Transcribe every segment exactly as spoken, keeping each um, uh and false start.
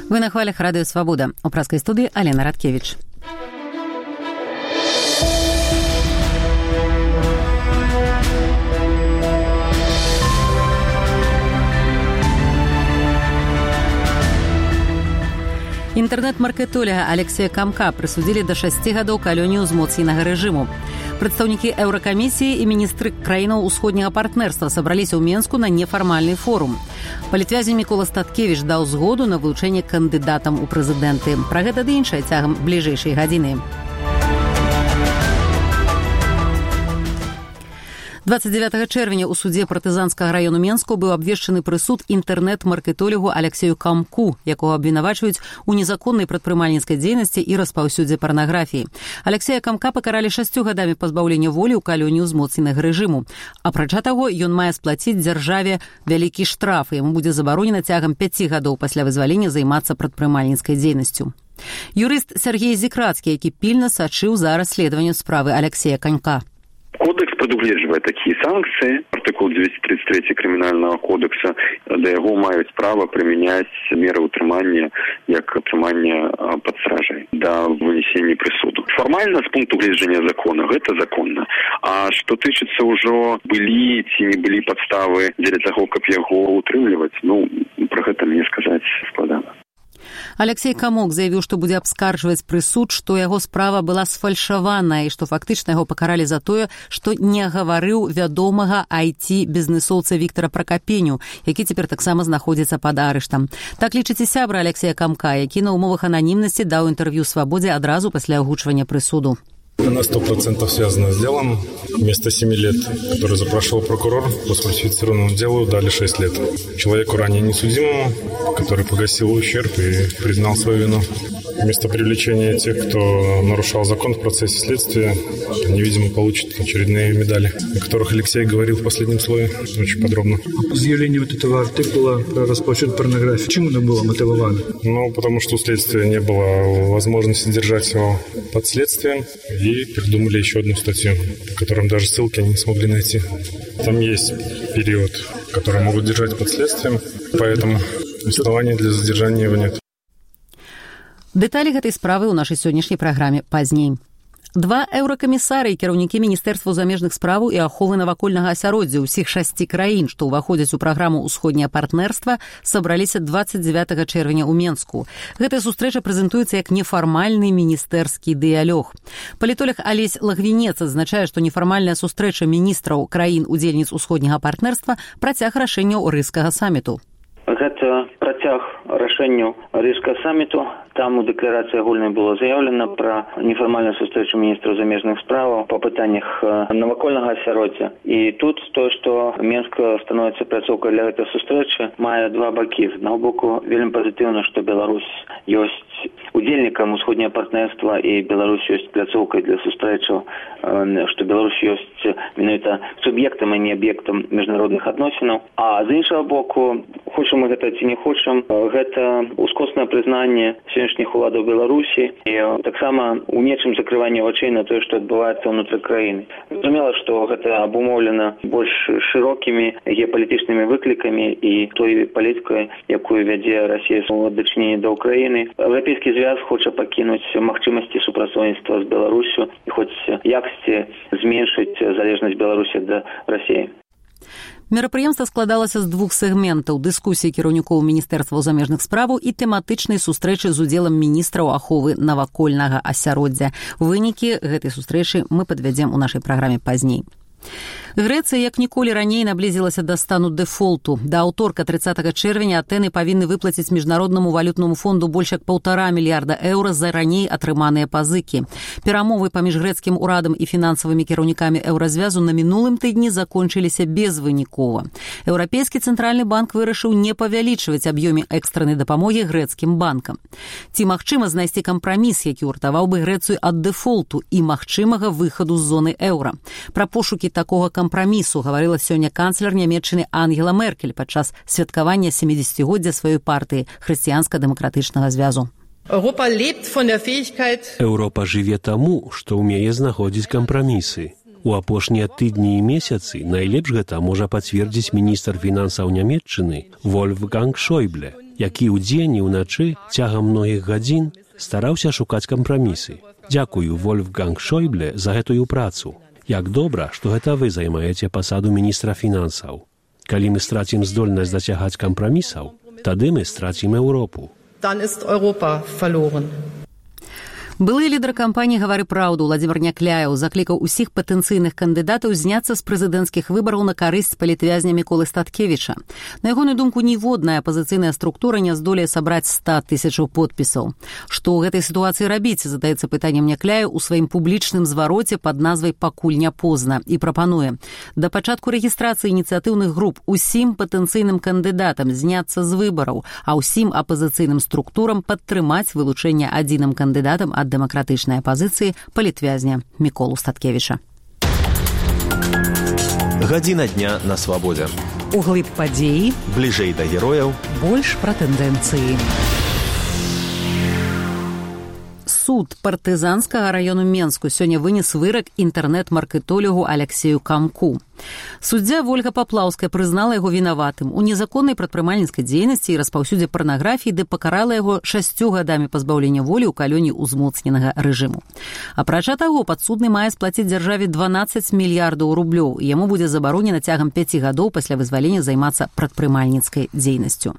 Вы на хвалях Радио Свобода. У праской студии Алена Радкевич. Інтэрнэт-маркетолага Алексея Камка прысудзілі да шасці гадоў калонію ўзмоцненага рэжыму. Прадстаўнікі Еўракамісіі і міністры краінаў усходняга партнерства сабраліся ў Менску на нефармальны форум. Палітвязень Мікола Статкевіч даў згоду на вылучэнне кандыдатам у прэзідэнты. Пра гэта ды іншае цягам бліжэйшай гадзіны. двадцать девятого чэрвеня ў судзе партызанскага раёну Менску быў абвешчаны прысуд інтэрнэт-маркетолігу Алексею Камку, якога абвінавачваюць у незаконнай прадпрымальніцкай дзейнасці і распаўсюдзе парнаграфіі. Алексея Камка пакаралі шасцю гадамі пазбаўлення волі ў калоніі ўзмоцненага рэжыму. Апрача таго, ён мае сплаціць дзяржаве вялікі штраф, і яму будзе забаронена цягам пяці гадоў пасля вызвалення займацца прадпрымальніцкай дзейнасцю. Юрыст Сергей Зикрацкі, які пільна сачыў за расследаваннем справы Алексея Камка. Кодекс предугледжвае такія санкцыі. Артыкул двести тридцать три крымінальнага кодекса, да яго маюць права прымяняць меры ўтрымання як атрымання пад стражай да вынесення прысуду. Фармальна, з пункту гледжання закона, гэта законна. А што тычыцца ўжо былі ці не былі падставы дзеля таго, каб яго утрымліваць, ну, пра гэта мне сказаць складана. Алексей Камок заявіў, што будзе абскарджваць прысуд, што яго справа была сфальшаваная і што фактычна яго пакаралі за тое, што не гаварыў вядомага ай ти-бізнесоўца Віктара Пракапеню, які цяпер таксама знаходзіцца пад арыштам. Так лічыць і сябра Алексея Камка, які на умовах ананімнасці даў інтэрв'ю Свабодзе адразу пасля агучвання прысуду. На сто процентов связано с делом. Вместо семи лет, который запрашивал прокурор, по сфальсифицированному делу дали шесть лет. Человеку ранее несудимому, который погасил ущерб и признал свою вину. Вместо привлечения тех, кто нарушал закон в процессе следствия, они, видимо, получат очередные медали, о которых Алексей говорил в последнем слове очень подробно. Изъявление вот этого артикула про распространение порнографии, чему оно было мотивовано? Ну, потому что у следствия не было возможности держать его под следствием, и придумали еще одну статью, по которым даже ссылки они не смогли найти. Там есть период, который могут держать под следствием, поэтому оснований для задержания его нет. Дэталі гэтай справы ў нашай сённяшняй праграме пазней. Два еўракамісары і кіраўнікі Міністэрства замежных справаў і аховы навакольнага асяроддзя ўсіх шасці краін, што ўваходзяць у праграму «Усходняе партнерства», сабраліся двадцать девятого чэрвеня ў Менску. Гэтая сустрэча прэзентуецца як нефармальны міністэрскі дыялог. Палітолог Алесь Лагвінец адзначае, што нефармальная сустрэча міністраў краін-удзельніц усходняга партнерства працяг рашэнняў Рыжскага саміту. Гэта працяг рашэнняў Рыжскага саміту. Там у дэкларацыі агульнай было заяўлена пра нефармальную сустрэчу міністраў замежных справаў па пытаннях навакольнага асяроддзя. І тут тое, што Менск становіцца пляцоўкай для гэтай сустрэчы, мае два бакі. З аднаго боку, вельмі пазітыўна, што Беларусь ёсць удзельнікам усходняга партнерства і Беларусь ёсць пляцоўкай для сустрэчаў, што Беларусь ёсць менавіта суб'ектам, а не аб'ектам міжнародных адносінаў. А з іншага боку, хочам мы гэта ці не хочам, гэта ускоснае прызнанне сённяшніх уладаў Беларусі і таксама у нечым закрыванне вачэй на тое, што адбываецца ўнутры краіны. Зразумела, што гэта абумоўлена больш шырокімі геапалітычнымі выклікамі і той палітыкай, якую вядзе Расія ў дачыненні да Ўкраіны. Еўрапейскі звяз хоча пакінуць магчымасці супрацоўніцтва з Беларусю і хоць якасці зменшыць залежнасць Беларусі да Расіі. Мерапрыемства складалася з двух сегментаў: дыскусіі кіраўнікоў Міністэрства замежных справаў і тэматычнай сустрэчы з удзелам міністраў аховы навакольнага асяроддзя. Вынікі гэтай сустрэчы мы падвядзем у нашай праграме пазней. Грэцыя як ніколі раней наблізілася да стану дэфолту. Да аўторка тридцатого чэрвеня Атэны павінны выплаціць міжнароднаму валютнаму фонду больш як паўтара мільярда еўра за раней атрыманыя пазыкі. Перамовы паміж грэцкім урадам і фінансавымі кіраўнікамі еўразвязу на мінулым тыдні закончыліся безвынікова. Еўрапейскі цэнтральны банк вырашыў не павялічваць аб'ёме экстраннай дапамогі грэцкім банкам. Ці магчыма знайсці кампраміс, які ўратаваў бы Грэцыю ад дэфолту і магчымага выхаду з зоны еўра? Пра пошукі такога кампрамісу гаварыла сёння канцлер Нямецчыны Ангела Меркель падчас святкавання сямідзесяцігоддзя сваёй партыі хрысціянска-дэмакратычнага звязу. Еўропа жыве таму, што ўмее знаходзіць кампрамісы. У апошнія тыдні і месяцы найлепш гэта можа пацвердзіць міністр фінансаў Нямецчыны Вольфганг Шойбле, які ўдзень і ўначы цягам многіх гадзін стараўся шукаць кампрамісы. Дзякую, Вольфганг Шойбле, за гэтую працу. Як добра, што гэта вы займаеце пасаду міністра фінансаў. Калі мы страцім здольнасць дацягаць кампрамісаў, тады мы страцім Еўропу. Dann ist Europa verloren. Былы лідар кампаніі «Гавары праўду» Владзімір Някляеў заклікаў усіх патэнцыйных кандыдатаў зняцца з прэзідэнцкіх выбараў на карысць палітвязня Міколы Статкевіча. На ягоную думку, ніводная апазіцыйная структура не здолее сабраць сто тысяч подпісаў. Што ў гэтай сітуацыі рабіць, задаецца пытаннем Някляеў у сваім публічным звароце пад назвай «Пакуль не позна» і прапануе да пачатку рэгістрацыі ініцыятыўных груп усім патэнцыйным кандыдатам зняцца з выбараў, а ўсім апазіцыйным структурам падтрымаць вылучэнне адзіным кандыдатам ад дэмакратычнай апазіцыі палітвязня Міколу Статкевіча. Гадзіна дня на свабодзе. Углыб падзеі, бліжэй да герояў, больш пра тэндэнцыі. Суд партызанскага раёну Менску сёння вынес вырак інтэрнэт-маркетолігу Алексею Камку. Суддзя Вольга Паплаўская прызнала яго вінаватым у незаконнай прадпрымальніцкай дзейнасці і распаўсюдзе парнаграфіі, ды пакарала яго шасцю гадамі пазбаўлення волі ў калоні ўзмоцненага рэжыму. Апрача таго, падсудны мае сплаціць дзяржаве дванаццаць мільярдаў рублёў, і яму будзе забаронена цягам пяці гадоў пасля вызвалення займацца прадпрымальніцкай дзейнасцю.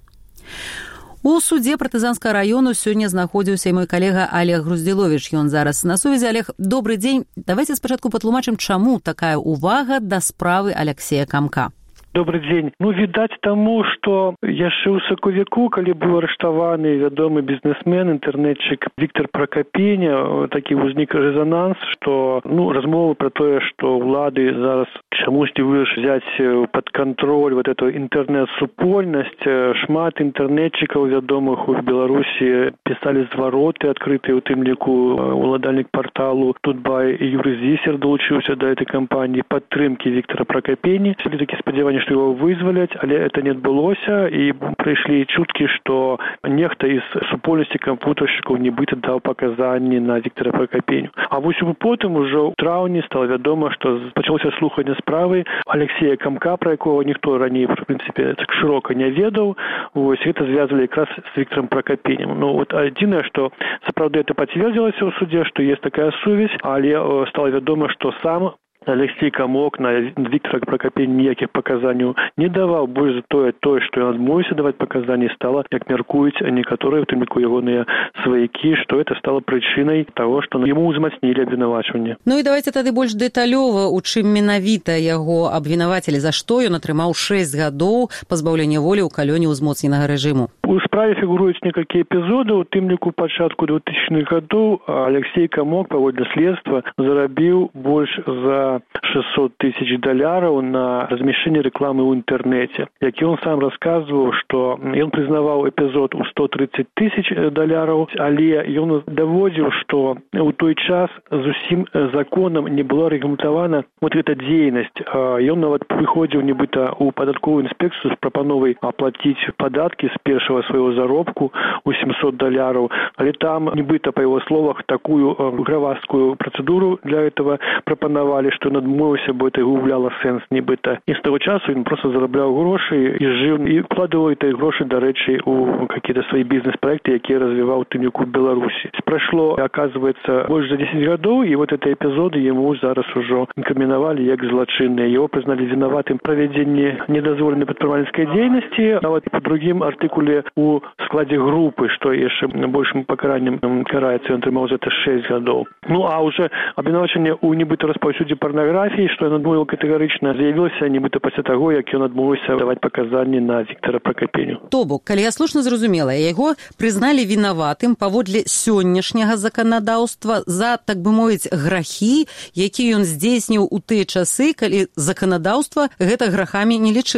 У судзе партызанскага раёну сёння знаходзіўся і мой калега Олег Груздзіловіч. Ён зараз на сувязі. Олег, добрый дзень. Давайте спачатку патлумачым, чаму такая увага да справы Алексея Камка. Добрый дзень. Ну, відаць таму, што яшчэ ў сакавіку, калі быў арыштаваны вядомы бізнесмен, інтэрнетчык Віктор Пракапеня, такі ўзнік рэзананс, што ну, размовы пра тое, што ўлады зараз чамусьці вырашылі взяць пад кантроль вот эту інтэрнэт-супольнасць. Шмат інтэрнетчыкаў вядомых у Беларусі пісалі звароты адкрытыя, у тым ліку уладальнік парталу Тутбай Юрый Зісер долучыўся да этой кампаніі падтрымкі Віктора Пракапені. Былі такі спадзяванні, што его вызваляць, але это не адбылося, і прыйшлі чуткі, што нехта из супольнасці кампутаршчыкаў нібыта даў паказанні на Віктора Пракапеню. А вось потым ужо ў траўні стала вядома, што пачалося слуханне справы Алексея Камка, пра якога ніхто раней, в прынцыпе, так шырока не ведаў. Вось гэта звязвалі якраз з Віктором Пракапенем. Ну вот адзінае, што сапраўды это пацвердзілася ў судзе, што есть такая сувязь, але стала вядома, што сам Алексей Камок на Віктора Пракапеня ніякіх паказанняў не даваў. Больш за тое, тое, што ён адмовіўся даваць паказанні, стала, як мяркуюць некаторыя, у тым ліку ягоныя сваякі, што это стала прычынай таго, што яму ўзмацнілі абвінавачванне. Ну і давайте тады больш дэталёва, у чым менавіта яго абвінавацілі, за што ён атрымаў шэсць гадоў пазбаўлення волі ў калоне ўзмоцненага рэжыму. У справе фігуруюць некалькі эпізодаў, у тым ліку пачатку двухтысячных гадоў Алексей Камок паводле следства зарабіў больш за шестьсот тысяч даляраў на размещение рекламы ў інтэрнэце. Як ён сам расказваў, што ён прызнаваў эпізод у сто тридцать тысяч даляраў, але ён даводзіў, што ў той час зусім законам не была рэгламентавана вот эта дзейнасць. Ён нават выходзіў нібыта ў падатковую інспекцыю з прапановай аплаціць падаткі з першага свайго заробку у семьсот даляраў, але там нібыта, па яго словах, такую гравасткую працэдуру для этого прапанавалі, што ён адмовіўся, бо это губляла сэнс нібыта. І з таго часу ён просто зарабляў грошы і жыў, і вкладываў этой грошы, дарэчы, у какие-то свои бізнес-проекты, якія развіваў тым ліку Беларусі. Прайшло, оказывается, больш за десять гадоў, і вот эти эпізоды яму зараз ужо інкрымінавалі як злачынныя. Его признали вінаватым правядзенні недазволенай прадпрымальніцкай дзейнасці, нават по другім артыкуле у складзе групы, што яшчэ большым пакараннем караецца, ён атрымаў за это шесть гадоў. Ну а уже абвінавачанне у нібыта распаўсюдзе парнаграфіі, што ён адмовіў катэгарычна, з'явілася нібыта пасля таго, як ён адмовіўся даваць паказанні на Віктора Пракапеню. То бок, калі я слушна зразумела, яго прызналі вінаватым паводле сённяшняга заканадаўства за, так бы мовіць, грахі, які ён здзейсніў у тыя часы, калі заканадаўства гэта грахамі не лічыла.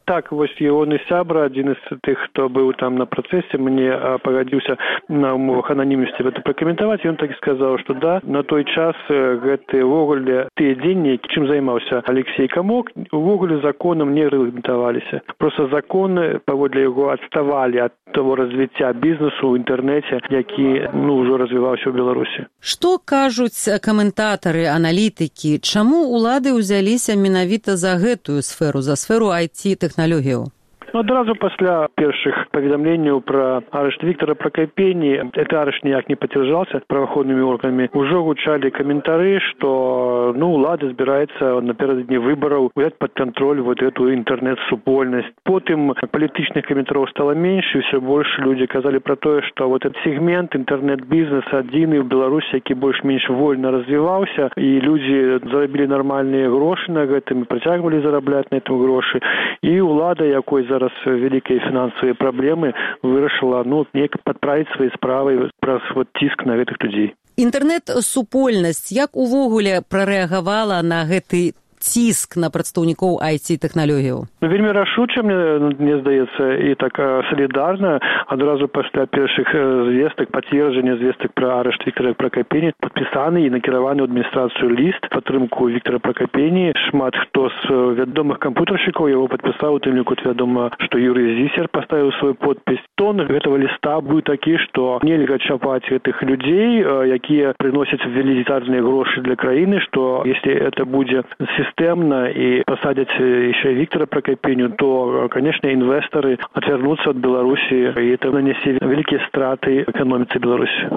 Так, вось ягоны сябра, адзін з тых, хто быў там на працэсе, мне пагадзіўся на умовах ананімнасці гэта пракаментаваць, ён так і сказаў, што да, на той час гэты ўвогуле тыя дзеянні, чым займаўся Алексей Камок, увогуле законам не рэгламентаваліся. Проста законы паводле яго адставалі ад того развіцця бізнесу ў інтэрнэце, які ну ўжо развіваўся ў Беларусі. Што кажуць каментатары, аналітыкі, чаму улады ўзяліся менавіта за гэтую сферу, за сферу ай ти-тэхналогіяў? Ну, адразу пасля першых паведамленняў пра арышт Віктора Пракапені, гэты арышт ніяк не пацвярджаўся праваахоўнымі органамі, ужо гучалі каментары, што ну, улада збіраецца напярэдадні выбараў узяць пад кантроль вот эту інтэрнэт-супольнасць. Потым палітычных каментараў стала менш, і ўсё больш людзі казалі пра тое, што вот этот сегмент інтэрнэт-бізнеса адзіны ў Беларусі, які больш-менш вольна развіваўся, і людзі зарабілі нармальныя грошы на гэтым, і працягвалі зарабляць на этом грошы. І ўлада, якой за зараз вялікія фінансавыя праблемы, вырашыла ну, неяк падправіць свае справы праз вот, ціск на гэтых людзей. Інтэрнэт-супольнасць як увогуле прарэагавала на гэты ціск на прадстаўнікоў ай ти-тэхналогіяў? Ну, вельмі рашуча, мне, мне здаецца, і так салідарна. Адразу пасля першых звестак, пацверджання звестак пра арышт Віктора Пракапені падпісаны і накіраваны ў адміністрацыю ліст падтрымку Віктора Пракапені. Шмат хто з вядомых кампутаршчыкаў яго падпісаў, у тым ліку вядома, што Юрый Зісер паставіў свой подпіс. Тон гэтага ліста быў такі, што нельга чапаць гэтых людзей, якія прыносяць велізарныя грошы для краіны, што если это будзе сістэмна і пасадзяць яшчэ Віктора Пракапеню, то, конечно, інвестары адвярнуцца ад Беларусі, і это нанесе вялікія страты эканоміцы Беларусі.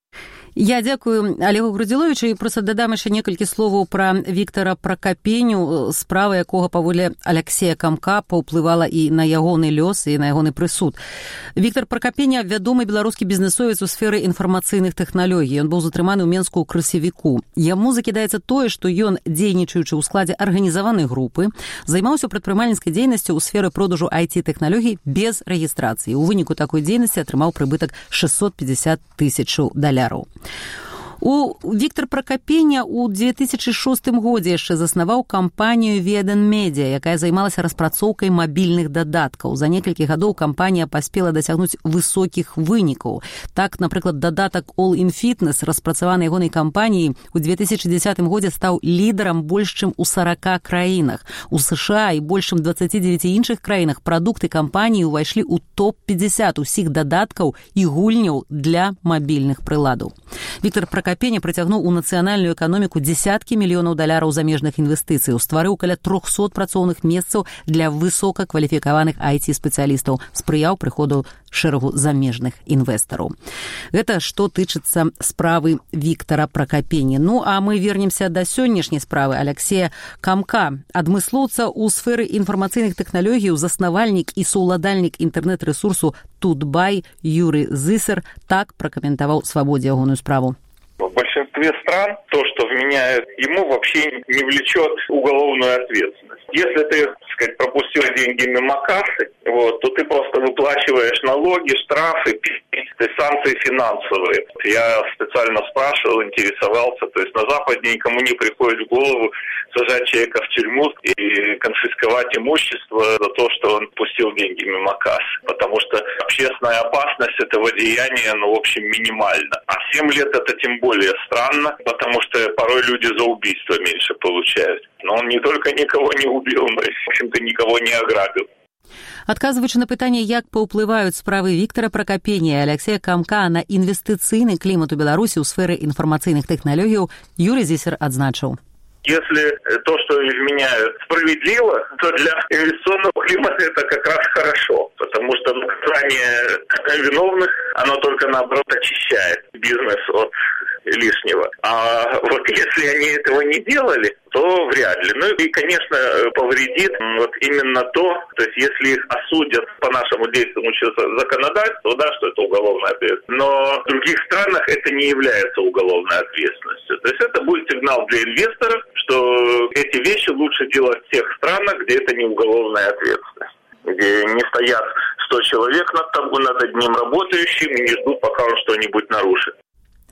Я дзякую Олегу Грудзіловічу і проста дадам яшчэ некалькі словаў пра Віктора Пракапеню, справа якога паводле Алексея Камка паўплывала і на ягоны лёс, і на ягоны прысуд. Віктор Пракапеня вядомы беларускі бізнесовец у сферы інфармацыйных тэхналогій. Ён быў затрыманы ў Менску ў красавіку. Яму закідаецца тое, што ён, дзейнічаючы ў складзе арганізаванай групы, займаўся прадпрымальніцкай дзейнасцю ў сферы продажу ай ти-тэхналогій без рэгістрацыі. У выніку такой дзейнасці атрымаў прыбытак шэсцьсот пятьдесят тысяч даляраў. У Віктор Пракапеня ў две тысячы шостым годзе яшчэ заснаваў кампанію Веден Медіа, якая займалася распрацоўкай мабільных дадаткаў. За некалькі гадоў кампанія паспела дасягнуць высокіх вынікаў. Так, напрыклад, дадатак All in Fitness, распрацаваны ягонай кампаніяй, у две тысячы дзесятым годзе стаў лідарам больш чым у сорока краінах. У США і больш чым дваццаці дзевяці іншых краінах прадукты кампаніі ўвайшлі ў топ пятьдесят усіх дадаткаў і гульняў для мабільных прыладаў. Віктор Пракапеня Пракапеня прыцягнуў у нацыянальную эканоміку дзесяткі мільёнаў даляраў замежных інвестыцый, стварыў каля трохсот працоўных месцаў для высокакваліфікаваных ай ти-спецыялістаў, спрыяў прыходу шэрагу замежных інвестараў. Гэта што тычыцца справы Віктора Пракапені. Ну, а мы вернемся да сённяшняй справы Алексея Камка, адмыслоўца ў сферы інфармацыйных тэхналогій, заснавальнік і саўладальнік інтэрнэт-рэсурсу Тутбай Юрый Зісер так пракаментаваў «Свабодзе» ягоную справу. В большинстве стран то, что вменяют ему, вообще не влечет уголовную ответственность. Если ты, так сказать, пропустил деньги мимо кассы, вот, то ты просто выплачиваешь налоги, штрафы, ты санкции финансовые. Я специально спрашивал, интересовался, то есть на Западе никому не приходит в голову сажать человека в тюрьму и конфисковать имущество за то, что он пустил деньги мимо кассы. Потому что общественная опасность этого деяния, ну, в общем, минимальна. А семь лет это тем более странно, потому что порой люди за убийство меньше получают. Но он не только никого не убил, но и, в общем-то, никого не ограбил. Адказваючы на пытанне, як паўплываюць справы Віктора Пракапені і Алексея Камка на інвестыцыйны клімат у Беларусі ў сферы інфармацыйных тэхналогіяў, Юрый Зісер адзначыў. Если то, что изменяют, справедливо, то для инвестиционного климата это как раз хорошо, потому что наказание виновных, оно только наоборот очищает бизнес от лишнего. А вот если они этого не делали, то вряд ли. Ну и, конечно, повредит вот именно то, то есть если их осудят по нашему действующему законодательству, да, что это уголовная ответственность, но в других странах это не является уголовной ответственностью. То есть это будет сигнал для инвесторов, что эти вещи лучше делать в тех странах, где это не уголовная ответственность, где не стоят сто человек над, над одним работающим и не ждут, пока он что-нибудь нарушит.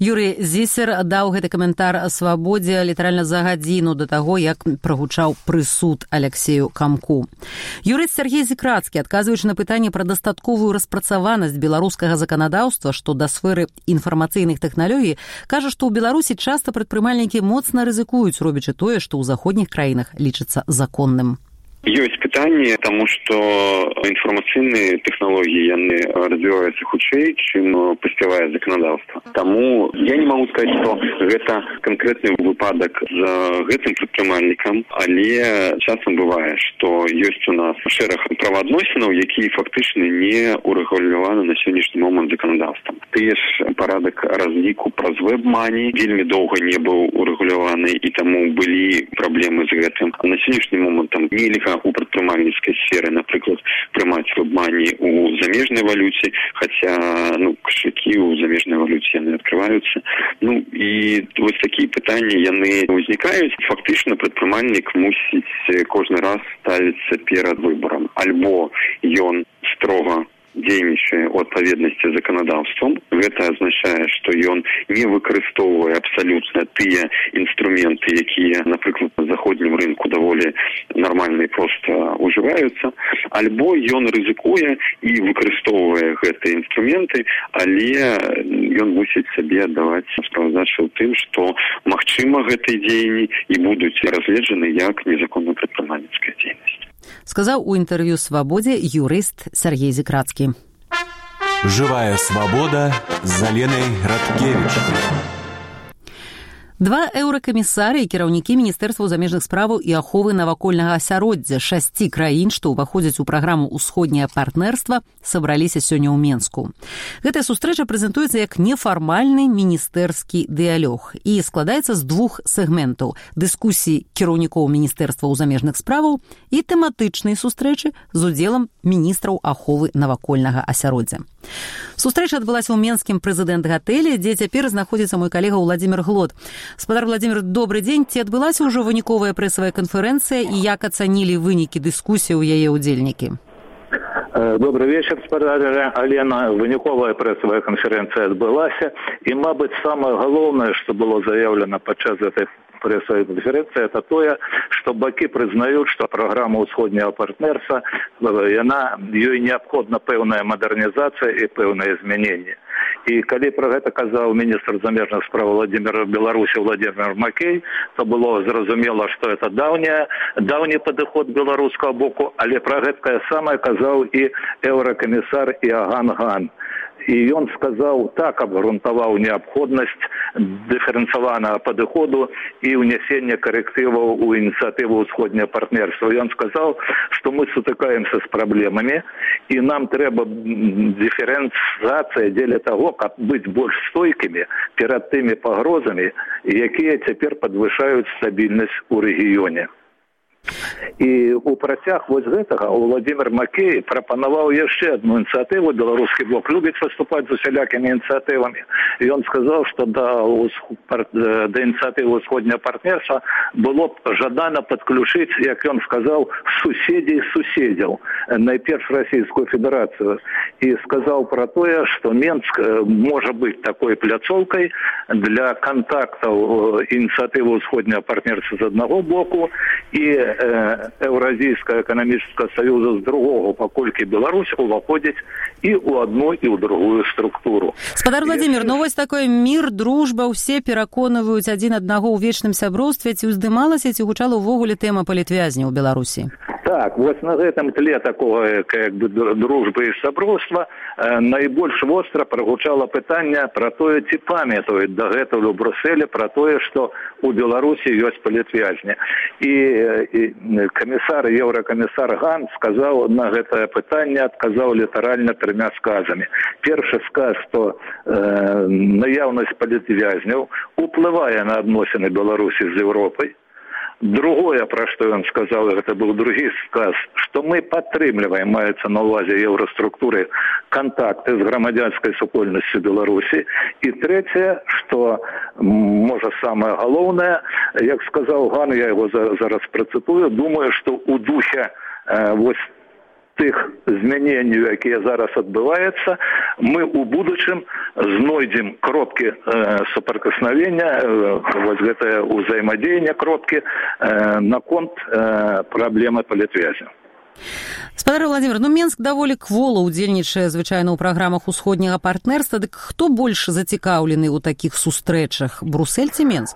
Юрый Зісер даў гэты каментар «Свабодзе» літаральна за гадзіну да таго, як прагучаў прысуд Алексею Камку. Юрыст Сергей Зікрацкі, адказваючы на пытанне пра дастатковую распрацаванасць беларускага заканадаўства, што да сферы інфармацыйных тэхналогій, кажа, што ў Беларусі часта прадпрымальнікі моцна рызыкуюць, робячы тое, што ў заходніх краінах лічыцца законным. Ёсць пытанне, таму што інфармацыйныя тэхналогіі яны развіваюцца хутчэй, чым паспявае заканадаўства. Таму я не магу сказаць, што гэта канкрэтны выпадак з гэтым прадпрымальнікам, але часам бывае, што ёсць у нас шэраг праваадносінаў, якія фактычна не урэгуляваны на сённяшні момант заканадаўствам. Ты ж парадак разліку праз веб-мані вельмі доўга не быў урэгуляваны, і таму былі праблемы з гэтым. А на сённяшні момант там нельга у прадпрымальніцкай сферы, напрыклад, прымаць веб-мані у замежнай валюце, хаця ну, кошелькі ў замежнай валюце яны адкрываюцца. Ну і вось такія пытанні яны ўзнікаюць. Фактычна прадпрымальнік мусіць кожны раз ставіцца перад выбарам. Альбо ён строга дзейнічае ў адпаведнасці з заканадаўствам. Гэта азначае, што ён не выкарыстоўвае абсалютна тыя інструменты, якія, напрыклад, на заходнім рынку даволі нармальна і проста ўжываюцца. Альбо ён рызыкуе і выкарыстоўвае гэтыя інструменты, але ён мусіць сабе аддаваць справаздачу ў тым, што магчыма гэтыя дзеянні і будуць разгледжаны як незаконна прадпрымальніцкая дзейнасць. Сказаў у інтэрв'ю «Свабодзе» юрыст Сергей Зікрацкі. Жывая свабода з Аленай Радкевіч. Два еўракамісары і кіраўнікі Міністэрства замежных справаў і аховы навакольнага асяроддзя шасці краін, што ўваходзяць у праграму «Усходняе партнерства», сабраліся сёння ў Менску. Гэтая сустрэча прэзентуецца як нефармальны міністэрскі дыялог і складаецца з двух сегментаў – дыскусій кіраўнікоў Міністэрстваў замежных справаў і тэматычнай сустрэчы з удзелам міністраў аховы навакольнага асяроддзя. Сустрэча адбылася ў менскім прэзідэнт-гатэлі, дзе цяпер знаходзіцца мой калега Владзімір Глод. Спадар Владзімір, добры дзень. Ці адбылася ўжо выніковая прэсавая канферэнцыя і як ацанілі вынікі дыскусіі ў яе ўдзельнікі? Добрый вечер, спадар Алена. Выніковая прэсавая канферэнцыя адбылася. І, мабыць, самае галоўнае, што было заявлена падчас гэтай прэсавай канферэнцыі, это тое, што бакі прызнаюць, што праграма ўсходняга партнерства, яна, ёй неабходна пэўная мадэрнізацыя і пэўнае змяненне. І калі пра гэта казаў міністр замежных справ Владимир Беларусі Владимир Макей, то было зразумела, што это даўняя, даўні падыход беларускага боку, але пра гэта самае казаў і еўракамісар Иоганн Ган. І ён сказаў, так абгрунтаваў неабходнасць дыферэнцаванага падыходу і ўнясення карэктываў у ініцыятыву ўсходняе партнерства. Ён сказаў, што мы сутыкаемся з праблемамі і нам трэба дыферэнцыяцыя дзеля таго, каб быць больш стойкімі перад тымі пагрозамі, якія цяпер падвышаюць стабільнасць у рэгіёне. І у працяг вось гэтага Владимир Макей прапанаваў яшчэ адну ініцыятыву. Беларускі блок любіць выступаць з усялякімі ініцыятывамі. І ён сказаў, што да, да ініцыятывы ўсходняе партнерства было б жадана падключыць, як ён сказаў, суседзей суседзяў, найперш Расійскую Федэрацыю. І сказаў пра тое, што Менск можа быць такой пляцоўкай для кантактаў ініцыятывы ўсходняе партнерства з аднаго боку і Еўразійскага эканамічнага саюза з другого, паколькі Беларусь уваходзіць і ў адну, і ў другую структуру. Спадар Владзімір, ну вось такой мір, дружба, усе пераконваюць адзін аднаго ў вечным сяброўстве. Ці ўздымалася, ці гучала ўвогуле тэма палітвязня ў Беларусі? Так, вось на гэтым тле такого, як бы, дружбы і сяброўства найбольш востра прагучала пытанне пра тое, ці памятаюць дагэтуль у Брюсселі пра тое, што у Беларусі ёсць палітвязні. І, і камісар, еўракамісар Ган сказаў на гэтае пытанне, адказаў літаральна трымя сказамі. Першы сказ, што э, наяўнасць палітвязняў уплывае на адносіны Беларусі з Еўропай. Другое, пра што ён сказаў, гэта быў другі сказ, што мы падтрымліваем, маецца на ўвазе еўраструктуры, кантакты з грамадзянскай супольнасцю Беларусі. І трэцяе, што, можа, самае галоўнае, як сказаў Ган, я яго зараз працытую, думаю, што ў духе э, вось тых змяненняў, якія зараз адбываюцца, мы ў будучым знойдзем кропкі э, супрацьпастаўлення, э, вось гэтае ўзаемадзеянне кропкі э, наконт э, праблемы палітвязняў. Спадар Владимир, ну Менск даволі квола ўдзельнічае звычайна ў праграмах усходняга партнерства, дык хто больш зацікаўлены ў такіх сустрэчах, Брусэль ці Менск?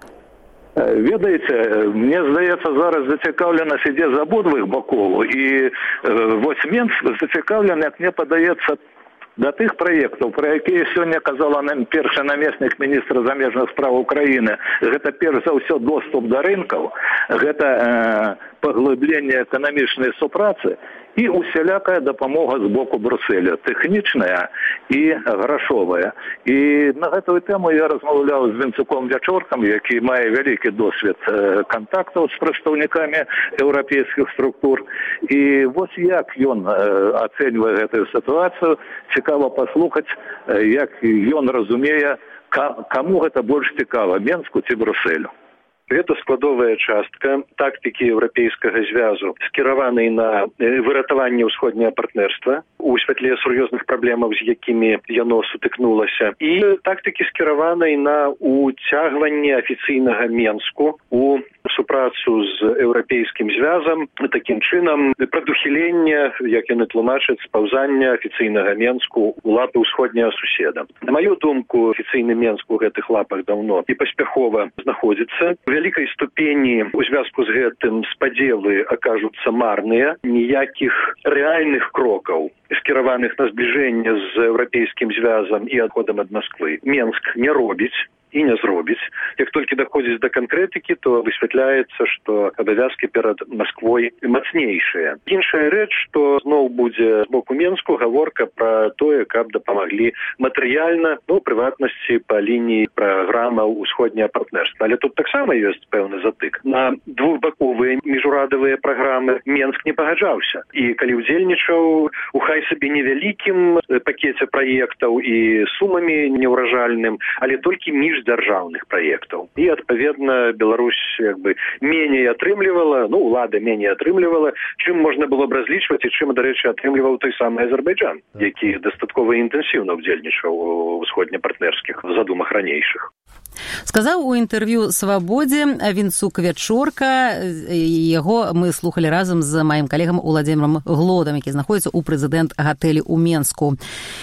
Ведаеце, мне здаецца, зараз зацікаўленасць ідзе з абодвых бакоў, і э, вось Менск зацікаўлены, як мне падаецца, да тых праектаў, пра якія сёння казала нам першы намеснік міністра замежных спраў Украіны. Гэта перш за ўсё доступ да рынкаў, гэта э, паглыбленне эканамічнай супрацы і усялякая дапамога з боку Брусэля, тэхнічная і грашовая. І на гэтую тэму я размаўляў з Вінцуком Вячоркам, які мае вялікі досвед кантактаў з прадстаўнікамі еўрапейскіх структур. І вось як ён ацэньвае гэтую сітуацыю, цікава паслухаць, як ён разумее, каму гэта больш цікава, Менску ці Брусэлю. Гэта складовая частка тактыкі еўрапейскага звязу, скіраванай на выратаванне ўсходняга партнерства у святле сур'ёзных праблемаў, з якімі яно сутыкнулася, і тактыкі скіраванай на уцягванне афіцыйнага Менску у супрацу з еўрапейскім звязам, такім чынам прадухіленне, як яны тлумачаць, спаўзання афіцыйнага Менску у лапы ўсходняга суседа. На маю думку, афіцыйны Менск у гэтых лапах даўно і паспяхова знаходзіцца. У вялікай ступені у звязку з гэтым спадзелы акажуцца марныя, ніякіх рэальных крокаў, скіраваных на збліжэнне з еўрапейскім звязам і адходам ад Масквы, Менск не робіць і не зробіць. Як толькі даходзіць да канкрэтыкі, то высвятляецца, што абавязкі перад Масквой мацнейшыя. Іншая рэч, што зноў будзе з боку Менску гаворка пра тое, каб дапамаглі матэрыяльна, ну, прыватнасці па лініі праграмаў усходняга партнерства. Але тут таксама ёсць пэўны затык. На двухбаковыя міжурадавыя праграмы Менск не пагаджаўся. І калі ўдзельнічаў у хай сабе невялікім пакеце праектаў і сумамі неўражальным, але толькі між дзяржаўных праектаў. І, адпаведна, Беларусь як бы меней атрымлівала, ну, улада меней атрымлівала, чым можна было б разлічваць і чым, дарэчы, атрымліваў той самы Азербайджан, які дастаткова інтэнсіўна ўдзельнічаў у ўсходнепартнерскіх задумах ранейшых. Сказаў у інтэрв'ю «Свабодзе» Вінцук Вячорка. Яго мы слухалі разам з маім калегам Уладзімірам Глодам, які знаходзіцца ў прэзідэнт-гатэлі ў Менску.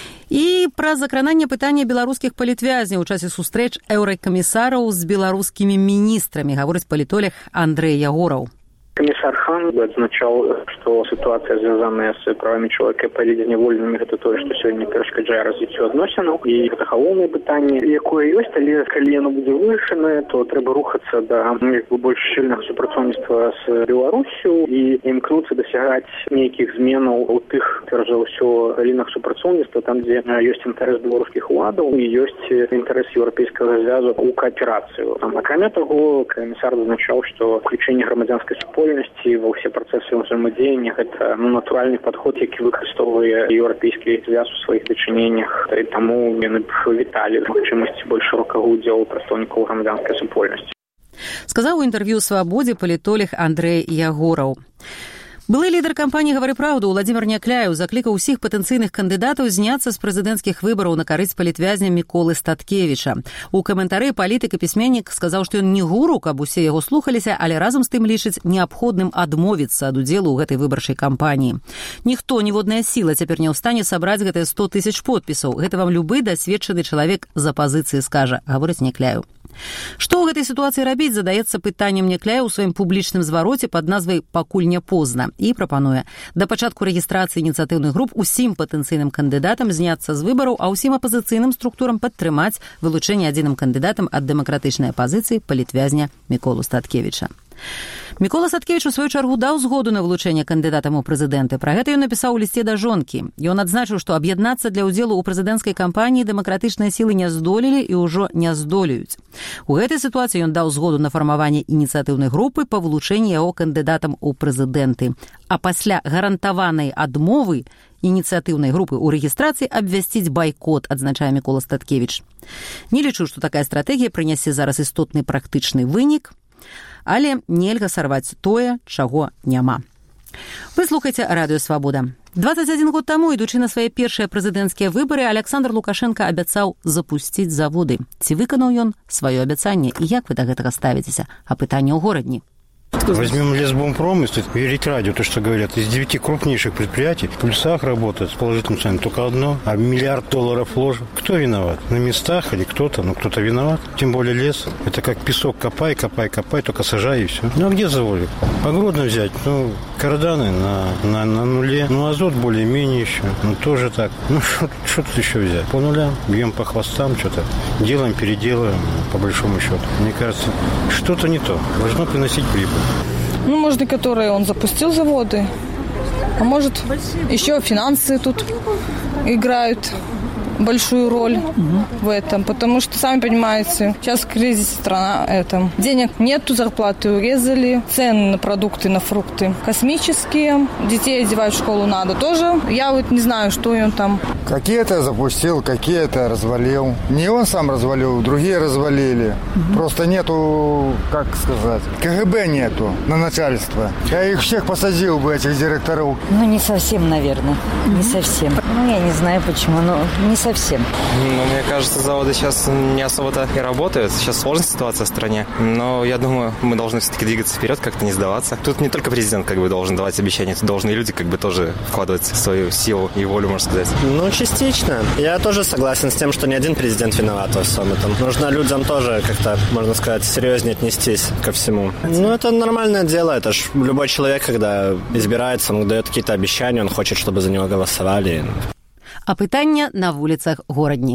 І пра закрананне пытання беларускіх палітвязняў у часе сустрэч еўракамісараў з беларускімі міністрамі, гаворыць палітолог Андрэй Ягораў. Комиссар Хан отзначал, что ситуация, связанная с правами человека и політзняволенымі, это то, что сегодня перашкаджае развіццю адносінаў, і гэта галоўнае пытанне, якое ёсць, але калі яно будзе вырашанае, то трэба рухацца да як бы больш шчыльнага супрацоўніцтва з Беларусю і імкнуцца дасягаць нейкіх зменаў у тых, перш за ўсё, галінах супрацоўніцтва, там, дзе ёсць інтарэс беларускіх уладаў і ёсць інтарэс еўрапейскага звязу ў кааперацыю. Акрамя таго, камісар зазначаў, што включэнне грамадзянскай супольнасці ва ўсе працэсы ўзаемадзеяння гэта ну, натуральны падход, які выкарыстоўвае еўрапейскі звяз у сваіх дачыненнях, і таму яны б віталі магчымасці больш шырокага ўдзелу прадстаўнікоў грамадзянскай супольнасці. Сказаў у інтэрв'ю «Свабодзе» палітолог Андрэй Ягораў. Былы лідар кампаніі «Гавары праўду» Уладзімір Някляеў заклікаў усіх патэнцыйных кандыдатаў зняцца з прэзідэнцкіх выбараў на карысць палітвязня Міколы Статкевіча. У каментары палітык і пісьменнік сказаў, што ён не гуру, каб усе яго слухаліся, але разам з тым лічыць неабходным адмовіцца ад удзелу ў гэтай выбарчай кампаніі. Ніхто, ніводная сіла цяпер не ў стане сабраць гэтыя сто тысяч подпісаў. Гэта вам любы дасведчаны чалавек з апазіцыі скажа, гаворыць Някляеў. Што ў гэтай сітуацыі рабіць, задаецца пытаннем Някляеў у сваім публічным звароце пад назвай «Пакуль не позна» і прапануе да пачатку рэгістрацыі ініцыятыўных груп усім патэнцыйным кандыдатам зняцца з выбараў, а ўсім апазіцыйным структурам падтрымаць вылучэнне адзіным кандыдатам ад дэмакратычнай апазіцыі палітвязня Міколу Статкевіча. Мікола Статкевіч у сваю чаргу даў згоду на вылучэнне кандыдатам у прэзідэнты. Пра гэта ён напісаў у лісце да жонкі. Ён адзначыў, што аб'яднацца для ўдзелу ў прэзідэнцкай кампаніі дэмакратычныя сілы не здолелі і ўжо не здолеюць. У гэтай сітуацыі ён даў згоду на фармаванне ініцыятыўнай групы па вылучэнні яго кандыдатам у прэзідэнты. А пасля гарантаванай адмовы ініцыятыўнай групы ў рэгістрацыі абвясціць байкот, адзначае Мікола Статкевіч. Не лічу, што такая стратэгія прынясе зараз істотны практычны вынік, але нельга сарваць тое, чаго няма. Вы слухаеце радыё Свабода. двадцать адзін год таму, ідучы на свае першыя прэзідэнцкія выбары, Александр Лукашенко абяцаў запусціць заводы. Ці выканаў ён сваё абяцанне? І як вы да гэтага ставіцеся? А пытанне ў горадні. Возьмем лесбомпром, если верить радио, то, что говорят, из девяти крупнейших предприятий в плюсах работает с положительным ценой только одно, а миллиард долларов вложен. Кто виноват? На местах или кто-то? Ну, кто-то виноват. Тем более лес. Это как песок, копай, копай, копай, только сажай и все. Ну, а где заводы? По Гродно взять, ну, карданы на, на, на нуле. Ну, азот более-менее еще. Ну, тоже так. Ну, что тут еще взять? По нулям. Бьем по хвостам что-то. Делаем, переделаем, по большому счету. Мне кажется, что-то не то. Должно приносить прибыль. Ну, может, и которые он запустил заводы, а может, еще финансы тут играют большую роль угу. в этом, потому что, сами понимаете, сейчас кризис страна, это, денег нету, зарплаты урезали, цены на продукты, на фрукты космические, детей одевать в школу надо тоже. Я вот не знаю, что он там. Какие-то запустил, какие-то развалил. Не он сам развалил, другие развалили. Угу. Просто нету, как сказать, КГБ нету на начальство. Я их всех посадил бы, этих директоров. Ну, не совсем, наверное. Угу. Не совсем. Ну, я не знаю почему, но не совсем. Ну, мне кажется, заводы сейчас не особо-то и работают. Сейчас сложная ситуация в стране. Но я думаю, мы должны все-таки двигаться вперед, как-то не сдаваться. Тут не только президент как бы должен давать обещания, тут должны люди как бы тоже вкладывать свою силу и волю, можно сказать. Ну, частично. Я тоже согласен с тем, что ни один президент виноват во всем этом. Нужно людям тоже как-то, можно сказать, серьезнее отнестись ко всему. Ну, это нормальное дело. Это ж любой человек, когда избирается, он дает какие-то обещания, он хочет, чтобы за него голосовали. А пытанне на вуліцах горадні.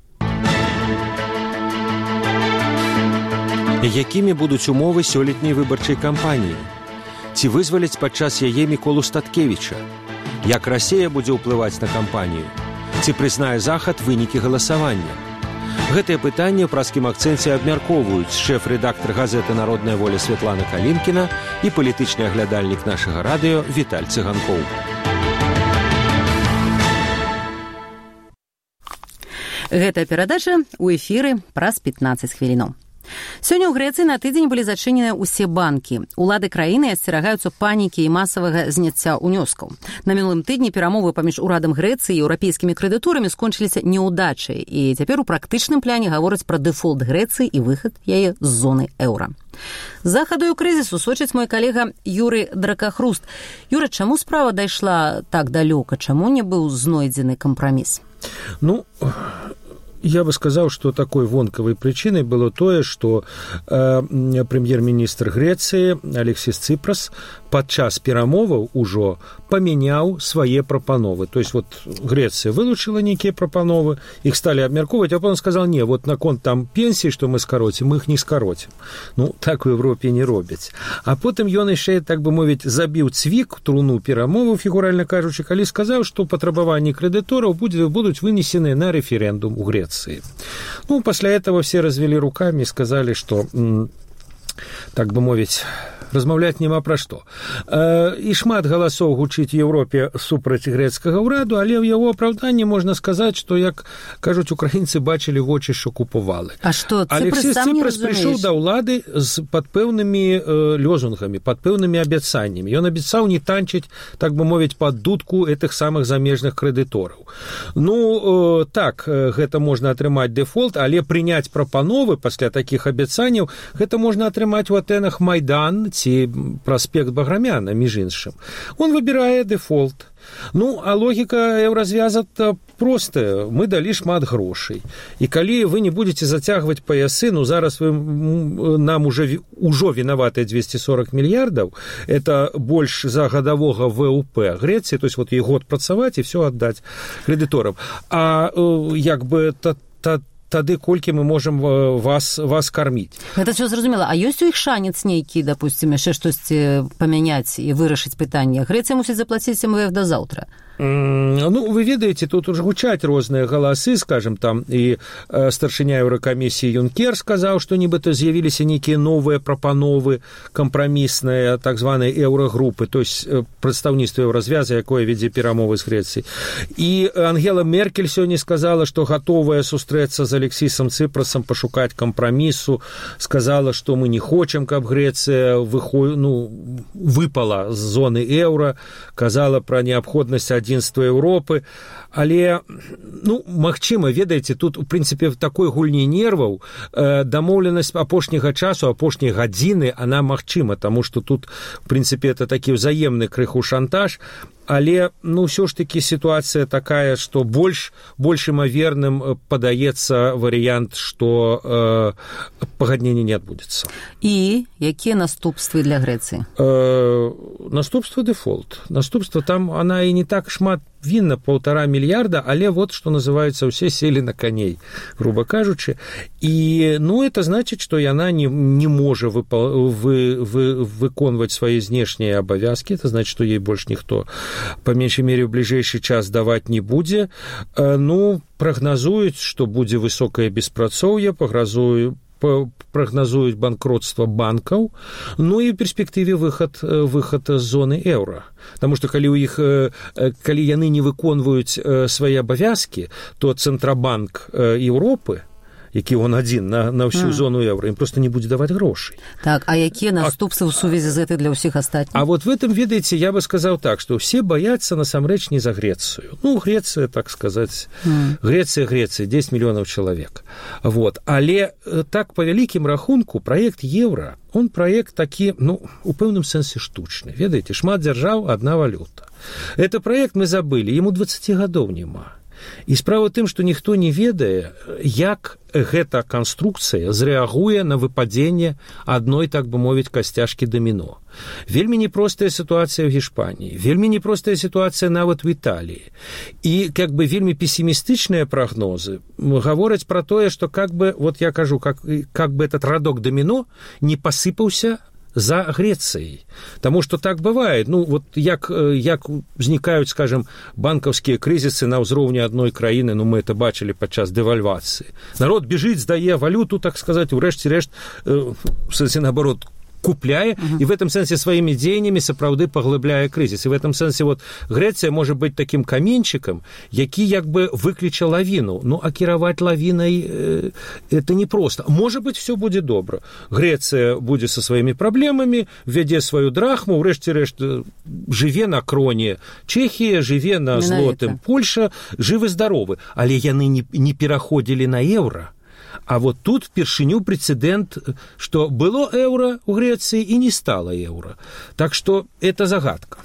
Якімі будуць умовы сёлетняй выбарчай кампаніі? Ці вызваляць падчас яе Міколу Статкевіча? Як Расія будзе ўплываць на кампанію? Ці прызнае Захад вынікі галасавання? Гэтыя пытанні ў праскім акцэнце абмяркоўваюць шэф-рэдактар газеты «Народная воля» Святлана Калінкіна і палітычны аглядальнік нашага радыё Віталь Цыганкоў. Гэтая перадача ў эфіры праз пятнаццаць хвілінаў. Сёння ў Грэцыі на тыдзень былі зачыненыя ўсе банкі. Улады краіны асцерагаюцца панікі і масавага зняцця ўнёскаў. На мінулым тыдні перамовы паміж урадам Грэцыі і еўрапейскімі крэдыторамі скончыліся неўдачай, і цяпер у практычным пляне гавораць пра дэфолт Грэцыі і выхад яе з зоны еўра. З захаду крызісу сочыць мой калега Юрый Дракахруст. Юра, чаму справа дайшла так далёка? Чаму не быў знойдзены кампраміс? Ну, я бы сказал, что такой вонкавой причиной было то, что э, премьер-министр Греции Алексис Ципрас падчас перамоваў ужо паменяў свае прапановы. То есть вот Греция вылучила некие прапановы, их стали абмяркоўваць, а потом сказал, не, вот наконт там пенсий, что мы скоротим, мы их не скоротим. Ну, так в Европе не робяць. А потым ён яшчэ, так бы мовіць, забіў цвік, труну перамоваў, фігуральна кажучы, калі сказаў, што патрабаванні крэдытораў будуць вынесены на референдум у Греции. Ну, пасля этого все развели руками и сказали, что, так бы мовіць, размаўляць няма пра што. І шмат галасоў гучыць в Европе супраць грэцкага ўраду, але ў яго апраўданні можна сказаць, што, як кажуць украінцы, бачылі вочы, што купували. А што, Алексіс Ципрас прыйшоў да ўлады з пад пэўнымі э, лёзунгамі, пад пэўнымі абяцаннямі. Ён абяцаў не танчыць, так бы мовіць, пад дудку гэтых самых замежных крэдытораў. Ну, э, так, гэта можна атрымаць дэфолт, але прыняць прапановы пасля такіх абяцанняў, гэта можна атрымаць у атэнах Майдан ці праспект Баграмяна, між іншым. Он выбірае дэфолт. Ну, а логіка еўразвяза простая. Мы далі шмат грошай. І калі вы не будете зацягваць паясы, ну, зараз вы нам уже ўжо вінаватыя двести сорок мільярдаў, это больш за гадавога ВВП Грэцыі, то есть вот ей год працаваць і все аддаць крэдыторам. А як бы та, та тады колькі мы можам вас, вас карміць. Гэта все зразумела. А ёсць у іх шанец нейкі, допустим, яшчэ штосьці памяняць і вырашыць пытанне? Грэцыя мусіць заплаціць эм вэ эф да заўтра. Ну, вы ведаеце, тут уже гучаць розныя галасы, скажем, там і старшыня еўракамісіі Юнкер сказаў, што нібыта з'явіліся нейкія новыя прапановы кампрамісныя так званай еўрагрупы, то есть прадстаўніцтва еўразвяза, якое вядзе перамовы з Грэцыяй. І Ангела Меркель сёння сказала, што гатовая сустрэцца з Алексісам Цыпрасам, пашукаць кампрамісу, сказала, што мы не хочам, каб Грэцыя выход... ну, выпала з зоны еўра, казала пра неабходнасць адзінства Еўропы, але, ну, магчыма, ведаеце, тут, у прынцыпе, в такой гульні нерваў э, дамоўленасць апошняга часу, апошняй гадзіны, она магчыма, таму што тут, в прынцыпе, это такі ўзаемны крыху шантаж, але, ну, ўсё ж такі сітуацыя такая, што больш, больш імаверным падаецца варыянт, што э, пагаднення не адбудзецца. І якія наступствы для Грэцыі? Э, наступства дэфолт. Наступства там, она і не так шмат вінна, паўтара мільярда, але вот, што называецца, ўсе селі на коней, грубо кажучы. І, ну, это значыць, што яна не, не можа выпал, вы, вы, выконваць свае знешнія абавязкі, это значыць, што ей больш ніхто по меншай мере, в бліжэйшы час даваць не будзе. Ну, прагназуюць, што будзе высокае беспрацоўе, пагразуюць прагназуюць банкротства банкаў, ну і ў перспектыве выхад, выхад з зоны еўра. Таму што калі, у іх, калі яны не выконваюць свае абавязкі, то Цэнтрабанк Еўропы, які он адзін на, на ўсю mm. зону еўра, ім проста не будзе даваць грошай. Так, а якія наступствы ў сувязі з гэтай для ўсіх астатніх? А вот в этом, ведаеце, я бы сказаў так, што ўсе баяцца насамрэч не за Грецыю. Ну, Грецыя, так сказаць, mm. Грецыя, Грецыя, дзесяць мільёнаў чалавек. Вот. Але так, па вялікім рахунку, праект еўра, он праект такі, ну, у пэўным сэнсе штучны. Ведаеце, шмат дзяржаў, адна валюта. Это праект мы забылі, яму дваццаць гадоў няма. І справа тым, што ніхто не ведае, як гэта канструкцыя зрэагуе на выпадзенне адной, так бы мовіць, касцяшкі даміно. Вельмі непростая сітуацыя ў Гішпаніі, вельмі непростая сітуацыя нават в Італіі. І как бы вельмі пессімістычныя прагнозы гавораць пра тое, што как бы, вот я кажу, как, как бы этот радок даміно не пасыпаўся за Грецией. Потому что так бывает. Ну, вот як, як узнікаюць, скажем, банкаўскія крызісы на ўзроўні адной краіны, ну, мы это бачылі падчас дэвальвацыі. Народ бежыць, здае валюту, так сказать, урэшце рэшт, э, наоборот, купляе, uh-huh. и в этом сэнсе своими дзеяннямі сапраўды паглыбляе крызіс. И в этом сэнсе вот Грэцыя можа быць таким каменчиком, які як бы выкліча лавіну. Ну, а кіраваць лавінай э, это непросто. Может быть, все будзе добра. Грэцыя будзе со своими проблемами, ввядзе свою драхму, урэшце рэшт жыве на кроне Чехія, жыве на злотым Польша, жывы-здаровы. Але яны не, не пераходзілі на еўра. А вот тут впершыню прецедент, что было еўра у Греции и не стало еўра. Так что это загадка.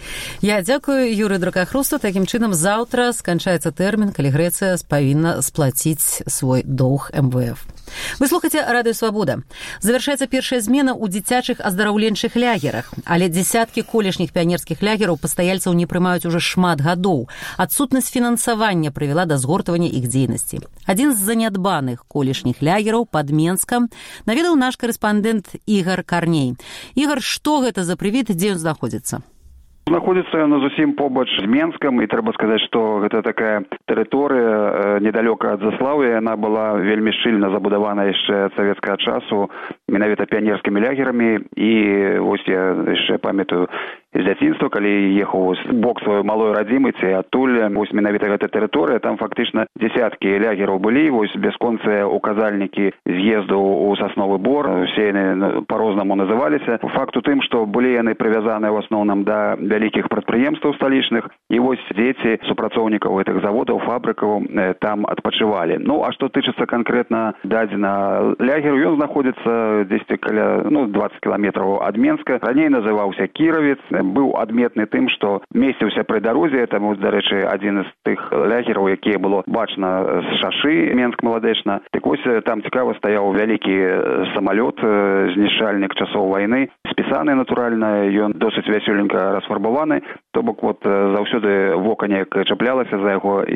Я дзякую Юры Дракахрусту. Такім чынам, заўтра сканчаецца тэрмін, калі Грэцыя павінна сплаціць свой доўг эм вэ эф. Вы слухаце Радыё Свабода. Завяршаецца першая змена ў дзіцячых аздараўленчых лягерах, але дзесяткі колішніх піянерскіх лягераў пастаяльцаў не прымаюць уже шмат гадоў. Адсутнасць фінансавання прывяла да згортвання іх дзейнасці. Адзін з занядбаных колішніх лягераў пад Менскам наведаў наш карэспандэнт Ігар Карней. Ігар, што гэта за прывід, дзе ён знаходзіцца? Знаходзіцца ён зусім побач з Менскам, і трэба сказаць, што гэта такая тэрыторыя недалёка ад Заслаўя. Яна была вельмі шчыльна забудавана яшчэ ад савецкага часу менавіта піянерскімі лягерамі. І вось я яшчэ памятаю з дзяцінства, калі ехаў у бок сваёй малой радзімы, ці адтуль вось менавіта гэта тэрыторыя, там фактычна дзесяткі лягераў былі, вось бясконцыя указальнікі з'езду ў Сасновы Бор, усе яны па-рознаму называліся. Факт у тым, што былі яны прывязаныя ў асноўным да вялікіх прадпрыемстваў сталічных, і вось дзеці супрацоўнікаў гэтых заводаў, фабрыкаў там адпачывалі. Ну, а што тычыцца канкрэтна дадзена лягеру, ён знаходзіцца дзесьці каля, ну, дваццаць кіламетраў ад Менска. Раней называўся Кіравец, быў адметны тым, што месціўся пры дарозе, там, дарэчы, адзін з тых лягераў, якія было бачна з шашы Менск-Маладэчна. Так вось там цікава стаяў вялікі самалёт, знішчальнік часоў вайны, спісаны, натуральна, ён досыць вясёленька расфарбаваны, то бок вот заўсёды вока неяк чаплялася за яго, і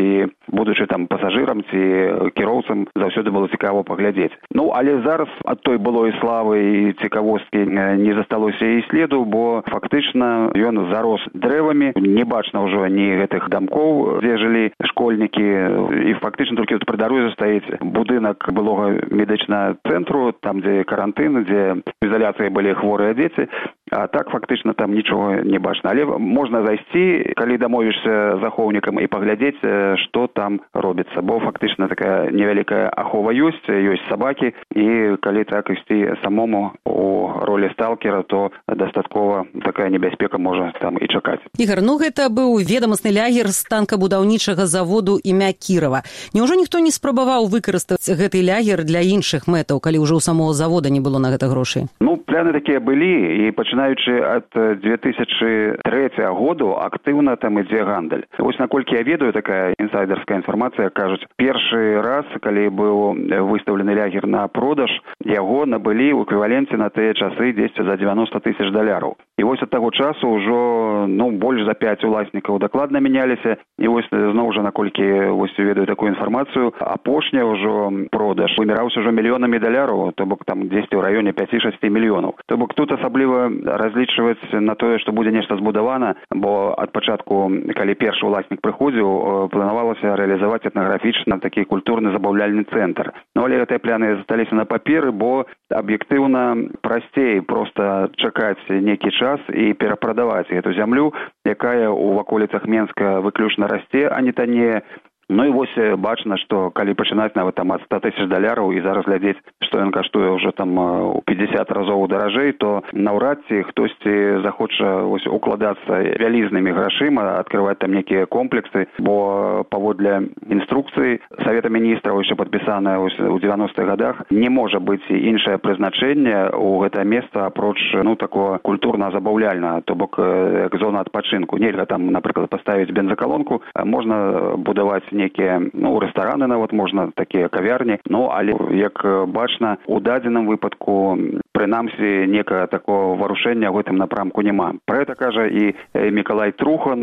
і будучы там пасажырам ці кіроўцам заўсёды было цікава паглядзець. Ну, але зараз ад той былой славы і цікавосткі не засталося і следу, бо фактычна ён зарос дрэвамі, не бачна ўжо ні гэтых дамкоў, дзе жылі школьнікі, і фактычна толькі пры дарозе стаіць будынак былога медычнага цэнтру, там, дзе карантын, дзе в ізаляцыі былі хворыя дзеці, а так фактычна там нічога не бачна. Але можна зайсці, калі дамовішся з ахоўнікам, і паглядзець, што там робіцца, бо фактычна такая невялікая ахова ёсць, ёсць сабакі, і калі так ісці самому у ролі сталкера, то дастаткова такая небяспека можа там і чакаць. Ігор, ну гэта быў ведамасны лягер станкабудаўнічага заводу імя Кірова. Няўжо ніхто не спрабаваў выкарыстаць гэты лягер для іншых мэтаў, калі ўжо ў самого завода не было на гэта грошай? Ну, пляны такія былі, і пачынаючы ад дзве тысячы трэцяга году актыўна там ідзе гандаль. Вось наколькі я ведаю, такая інсайдерская інфармацыя, кажуць, першы раз, калі быў выстаўлены лягер на продаж, яго набылі ў эквіваленце на тыя часы дзесьці за дзевяноста тысяч даляраў. І вось ад таго часу ўжо, ну, больш за пяць уласнікаў дакладна мяняліся, і вось зноў жа, наколькі вось ведаю такую інфармацыю, апошня ўжо продаж выміраўся ўжо мільёнамі даляраў, то бок там дзесьці ў раёне пяць-шэсць мільёнаў. То бок тут асабліва разлічваць на тое, што будзе нешта збудавана, бо ад пачатку, калі першы уласнік прыходзіў, планавалася рэалізаваць этнаграфічна такі культурны забаўляльны цэнтр. Ну, але гэтыя пляны засталіся на паперы, бо аб'ектыўна прасцей проста чакаць нейкі час і перапрадаваць гэту зямлю, якая ў ваколіцах Менска выключна расце, а не таннее. Ну і вось бачна, што калі пачынаць нават там ад ста тысяч даляраў і зараз глядзець, што ён каштуе ўжо там у пятьдесят разоў даражэй, то наўрад ці хтосьці захоча вось укладацца вялізнымі грашыма, адкрываць там некія комплексы, бо паводле інструкцыі Савета міністраў, яшчэ падпісаная ў дзевяностых гадах, не можа быць іншае прызначэнне ў гэта месца апроч, ну, такого культурна-забаўляльнага, то бок як зона адпачынку. Нельга там, напрыклад, паставіць бензакалонку, можна будаваць некія, ну, рэстараны нават можна, такія кавярні, ну, але, як бачна, у дадзеным выпадку, прынамсі, некага такого варушэння ў гэтым напрамку няма. Пра гэта кажа і Мікалай Трухан,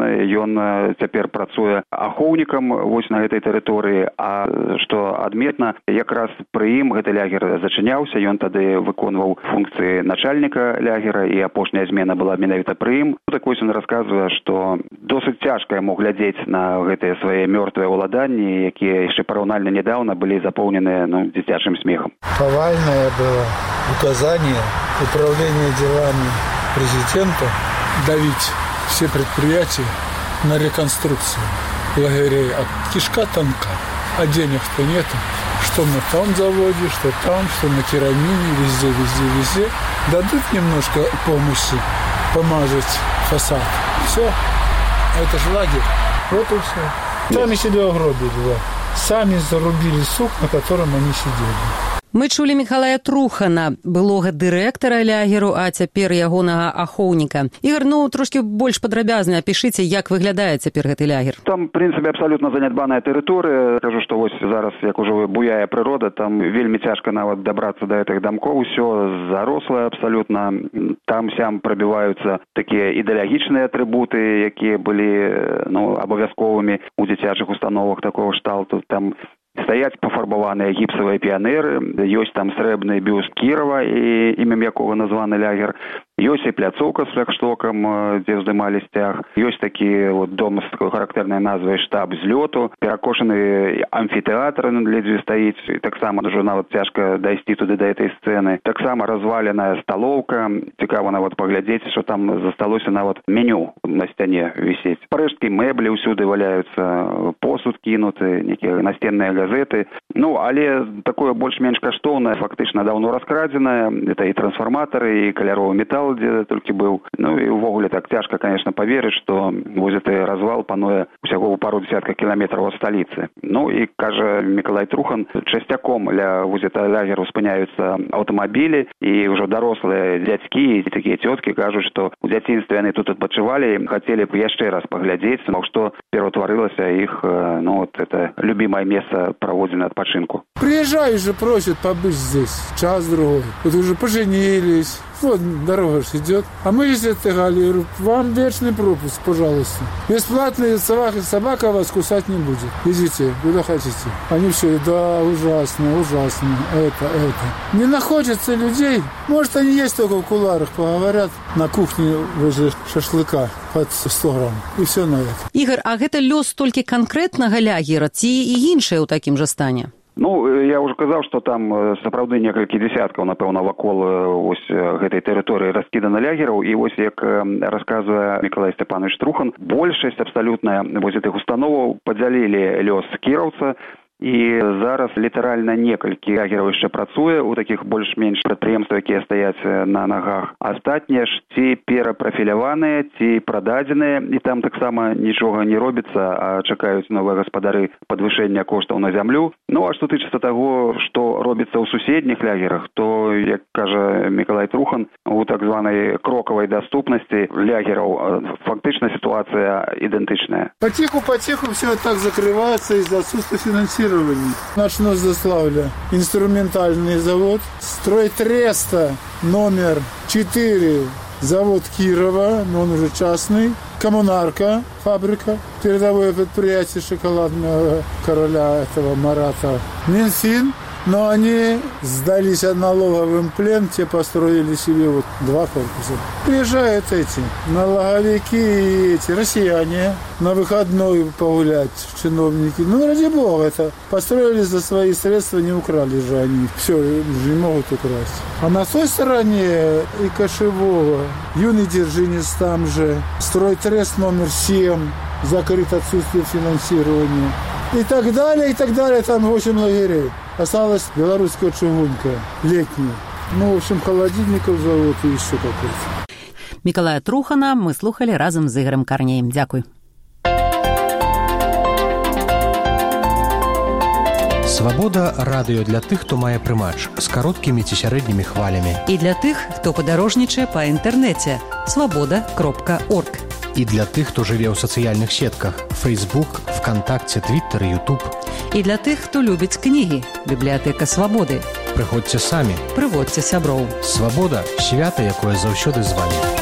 ён цяпер працуе ахоўнікам вось на гэтай тэрыторыі, а што адметна, якраз пры ім гэты лягер зачыняўся, ён тады выконваў функцыі начальніка лягера, і апошняя змена была менавіта пры ім. Так вось ён расказвае, што досыць цяжка яму глядзець на гэтыя свае мёртвыя уладанні, якія яшчэ параўнальна нядаўна былі запоўненыя, ну, дзіцячым смехам. Повальное было указание управления делами президента давить все предприятия на реконструкцию лагерей. А кишка тонка, а денег-то нету. Что на том заводе, что там, что на керамине, везде, везде, везде. Дадут немножко помощи помазать фасад. Все. А это же лагерь. Вот и все. Сами себя угробили, да. Сами зарубили сук, на котором они сидели. Мы чулі Мікалая Трухана, былога дырэктара лягеру, а цяпер ягонага ахоўніка. Ігор, ну, трошкі больш падрабязна апішыце, як выглядае цяпер гэты лягер. Там, в прынцыпе, абсалютна занядбаная тэрыторыя. Кажу, што вось зараз, як ужо буяе прырода, там вельмі цяжка нават дабрацца да гэтых дамкоў, усё зарослае абсалютна. Там-сям прабіваюцца такія ідэалагічныя атрыбуты, якія былі, ну, абавязковымі ў дзіцячых установах такого кшталту. Там стаяць пафарбаваныя гіпсавыя піянеры, ёсць там срэбны бюст Кірова, і імем якога названы лягер. Ёсць і пляцоўка з флагштокам, дзе здымалі сцяг. Ёсць такі вот дом з такой характэрнай назвай штаб злёту. Перакошаны амфітэатр ледзьве стаіць. І таксама ўжо нават цяжка дайсці туды да этой сцэны. Таксама разваленая сталоўка. Цікава нават паглядзець, што там засталося нават меню на сцяне вісець. Парэшткі мэблі ўсюды валяюцца, посуд кінуты, некія насценныя газеты. Ну, але такое больш-менш каштоўнае, фактычна даўно раскрадзенае. Это і трансфарматары, і каляровы метал, дзе толькі быў. Ну і ўвогуле так цяжка, конечно, паверыць, што вось гэты развал пануе усяго ў пару дзесяткаў кіламетраў ад сталіцы. Ну і, кажа Мікалай Трухан, часцяком ля вось гэтага лагеру спыняюцца аўтамабілі, і ўжо дарослыя дзядзькі і такія цёткі кажуць, што ў дзяцінстве яны тут адпачывалі, хацелі б яшчэ раз паглядзець, на што пераўтварылася іх, ну, вот это любимое место проводзення адпачынку. Приезжают же, просят побыть здесь час-другой. Вот уже поженились, Вот дорога же идет. А мы здесь отыгали. Я говорю, вам вечный пропуск, пожалуйста. Бесплатно собака, собака вас кусать не будет. Идите, куда хотите. Они все, да, ужасно, ужасно. Это, это. Не находится людей. Может, они есть только в кулуарах, поговорят на кухне возле шашлыка под сто грамм. И все на это. Игорь, а это лёс только конкретного лягера, ці і іншае ў такім жа стане? Ну, я ўжо казаў, што там сапраўды некалькі дзесяткаў, напэўна, вакол ось гэтай тэрыторыі раскідана лягераў, і вось як расказвае Мікалай Сцяпанович Трухан, большасць абсалютная вось гэтых установаў падзялілі лёс кіраўца, і зараз літаральна некалькі лагераў яшчэ працуе у такіх больш-менш прадпрыемствах, якія стаяць на нагах. Астатнія ж ці перапрафіляваныя, ці прададзеныя, і там таксама нічога не робіцца, а чакаюць новыя гаспадары падвышэння коштаў на зямлю. Ну, а што тычыцца таго, што робіцца ў суседніх лагерах, то, як кажа Мікалай Трухан, у так званай крокавай даступнасці лагераў фактычна сітуацыя ідэнтычная. Потиху-потиху все так закрываецца из-за отсутствия финансирования. Начну с Заславля. Инструментальный завод. Стройтреста номер четыре. Завод Кирова, но он уже частный. Коммунарка, фабрика. Передовое предприятие шоколадного короля этого Марата. Минфин. Но они сдались налоговым плен, те построили себе вот два корпуса. Приезжают эти налоговики и эти россияне на выходной погулять, чиновники. Ну, ради бога, это построили за свои средства, не украли же они. Все, не могут украсть. А на той стороне и Кошевого, Юный Держинец там же, Стройтрест номер семь, закрыт отсутствие финансирования. И так далее, и так далее, там восемь лагерей. Осталась белорусская чугунка, летняя. Ну, в общем, холодильников завод и еще какой-то. Мікалая Трухана мы слухали разом з Ігорем Карнеєм. Дякую. Свабода – радыё для тых, хто мае прымач з кароткімі ці сярэднімі хвалямі. І для тых, хто падарожнічае па інтэрнэце. свабода кропка орг. І для тых, хто жыве ў сацыяльных сетках – Facebook, ВКонтакце, Твиттер і Ютуб. І для тых, хто любіць кнігі – Бібліятэка Свабоды. Прыходзьце самі. Прыводзьце сяброў. Свабода – свята, якое заўсёды з вамі.